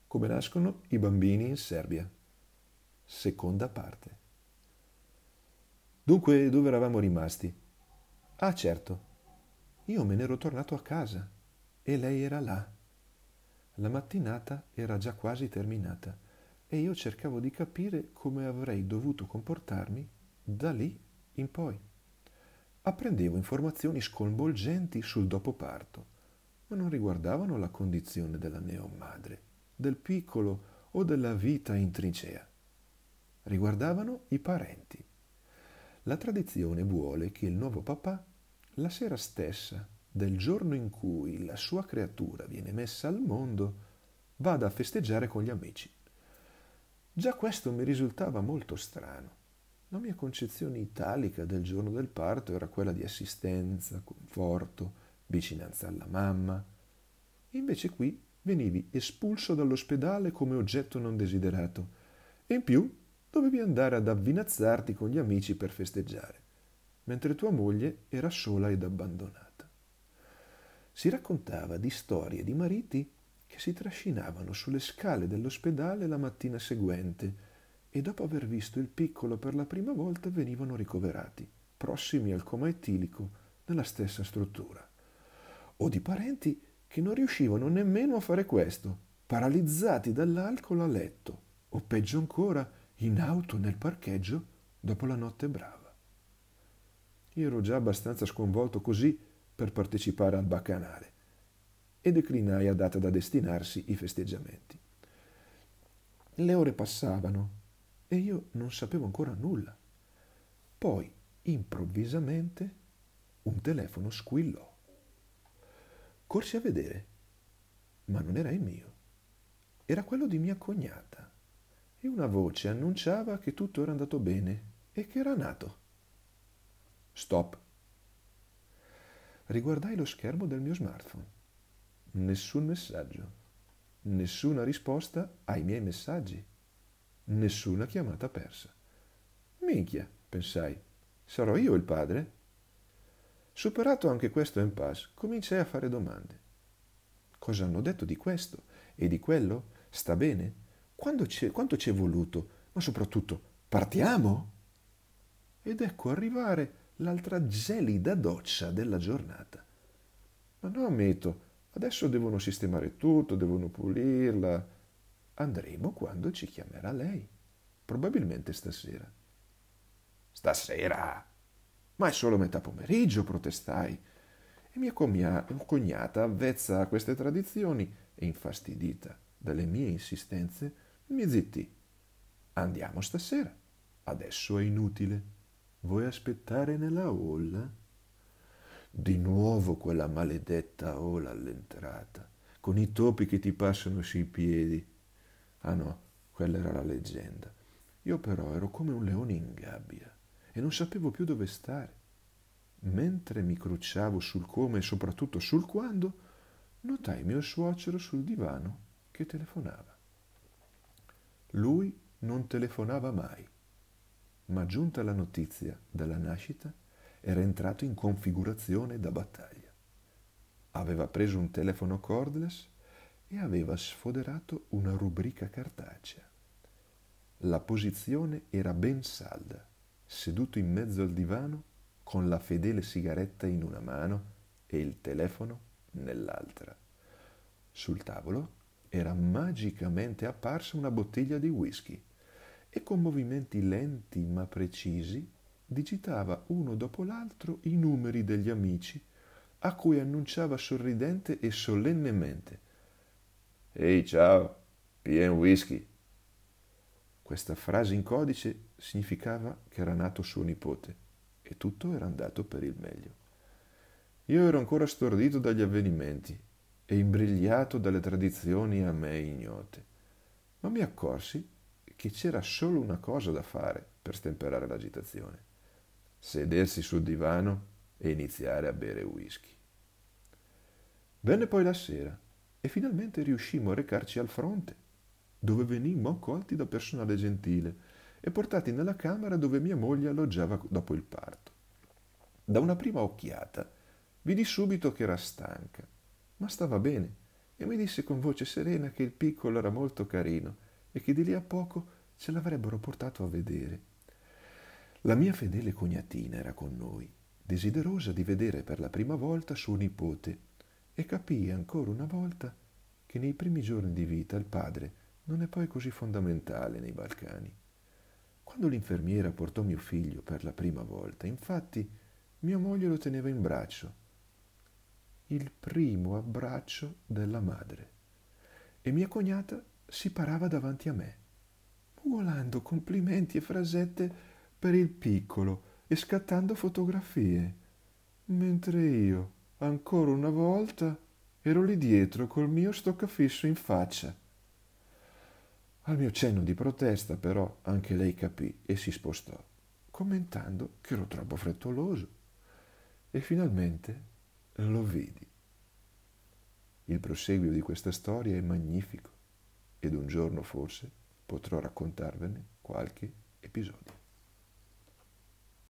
Come nascono i bambini in Serbia. Seconda parte. Dunque, dove eravamo rimasti? Ah, certo. Io me n'ero tornato a casa e lei era là. La mattinata era già quasi terminata e io cercavo di capire come avrei dovuto comportarmi da lì in poi. Apprendevo informazioni sconvolgenti sul dopoparto, ma non riguardavano la condizione della neomadre, del piccolo o della vita in trincea. Riguardavano i parenti. La tradizione vuole che il nuovo papà, la sera stessa del giorno in cui la sua creatura viene messa al mondo, vada a festeggiare con gli amici. Già questo mi risultava molto strano. La mia concezione italica del giorno del parto era quella di assistenza, conforto, vicinanza alla mamma. Invece qui venivi espulso dall'ospedale come oggetto non desiderato e in più dovevi andare ad avvinazzarti con gli amici per festeggiare, mentre tua moglie era sola ed abbandonata. Si raccontava di storie di mariti che si trascinavano sulle scale dell'ospedale la mattina seguente e dopo aver visto il piccolo per la prima volta venivano ricoverati, prossimi al coma etilico, nella stessa struttura. O di parenti che non riuscivano nemmeno a fare questo, paralizzati dall'alcol a letto, o peggio ancora, in auto nel parcheggio dopo la notte brava. Io ero già abbastanza sconvolto così per partecipare al baccanale e declinai a data da destinarsi i festeggiamenti. Le ore passavano e io non sapevo ancora nulla. Poi, improvvisamente, un telefono squillò. Corsi a vedere, ma non era il mio. Era quello di mia cognata e una voce annunciava che tutto era andato bene e che era nato. Stop. Riguardai lo schermo del mio smartphone. Nessun messaggio, nessuna risposta ai miei messaggi, nessuna chiamata persa. Minchia, pensai, sarò io il padre? Superato anche questo impasse, cominciai a fare domande. Cosa hanno detto di questo e di quello? Sta bene? Quanto ci è voluto? Ma soprattutto, partiamo? Ed ecco arrivare l'altra gelida doccia della giornata. Ma no, ammetto, adesso devono sistemare tutto, devono pulirla. Andremo quando ci chiamerà lei. Probabilmente stasera. Stasera? Ma è solo metà pomeriggio, protestai. E mia cognata, avvezza a queste tradizioni e infastidita dalle mie insistenze, mi zittì. Andiamo stasera. Adesso è inutile. Vuoi aspettare nella hall? Di nuovo quella maledetta hall all'entrata, con i topi che ti passano sui piedi. Ah no, quella era la leggenda. Io però ero come un leone in gabbia e non sapevo più dove stare. Mentre mi crucciavo sul come e soprattutto sul quando, notai mio suocero sul divano che telefonava. Lui non telefonava mai, ma giunta la notizia della nascita, era entrato in configurazione da battaglia. Aveva preso un telefono cordless e aveva sfoderato una rubrica cartacea. La posizione era ben salda, seduto in mezzo al divano con la fedele sigaretta in una mano e il telefono nell'altra. Sul tavolo era magicamente apparsa una bottiglia di whisky e con movimenti lenti ma precisi digitava uno dopo l'altro i numeri degli amici a cui annunciava sorridente e solennemente: «Ehi, ciao, pien whisky». Questa frase in codice significava che era nato suo nipote e tutto era andato per il meglio. Io ero ancora stordito dagli avvenimenti e imbrigliato dalle tradizioni a me ignote, ma mi accorsi che c'era solo una cosa da fare per stemperare l'agitazione: sedersi sul divano e iniziare a bere whisky. Venne poi la sera e finalmente riuscimmo a recarci al fronte, dove venimmo accolti da personale gentile e portati nella camera dove mia moglie alloggiava dopo il parto. Da una prima occhiata vidi subito che era stanca, ma stava bene e mi disse con voce serena che il piccolo era molto carino e che di lì a poco ce l'avrebbero portato a vedere. La mia fedele cognatina era con noi, desiderosa di vedere per la prima volta suo nipote, e capii ancora una volta che nei primi giorni di vita il padre non è poi così fondamentale nei Balcani. Quando l'infermiera portò mio figlio per la prima volta, infatti, mia moglie lo teneva in braccio, il primo abbraccio della madre, e mia cognata si parava davanti a me, mugolando complimenti e frasette per il piccolo e scattando fotografie, mentre io, ancora una volta, ero lì dietro col mio stoccafisso in faccia. Al mio cenno di protesta, però, anche lei capì e si spostò, commentando che ero troppo frettoloso. E finalmente lo vidi. Il proseguio di questa storia è magnifico ed un giorno forse potrò raccontarvene qualche episodio.